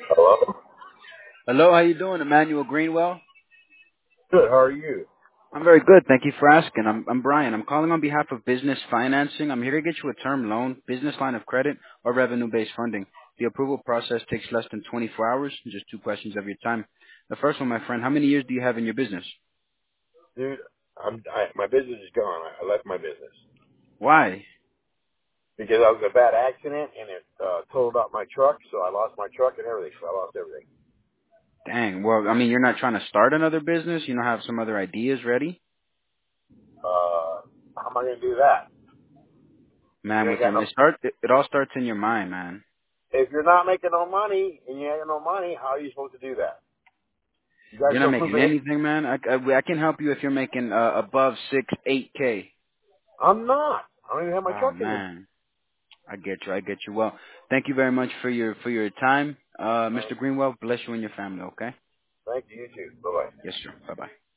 Hello? Hello, how you doing, Emmanuel Greenwell? Good, how are you? I'm very good. Thank you for asking. I'm Brian. I'm calling on behalf of business financing. I'm here to get you a term loan, business line of credit, or revenue-based funding. The approval process takes less than 24 hours, just two questions of your time. The first one, my friend, how many years do you have in your business? Dude, my business is gone. I left my business. Why? Because I was in a bad accident and it totaled out my truck, so I lost my truck and everything, so I lost everything. Dang. Well, I mean, you're not trying to start another business? You don't have some other ideas ready? How am I going to do that? Man, You ain't got no, it all starts in your mind, man. if you're not making no money and you ain't got no money, how are you supposed to do that? You guys You're not show proof making of it? anything, man. I can help you if you're making above 8K. I'm not. I don't even have my Oh truck anymore. man. I get you. I get you. Well, thank you very much for your time, Uh, Mr. Greenwell. Bless you and your family. Okay. thank you, you too. Bye-bye. Yes, sir. Bye bye.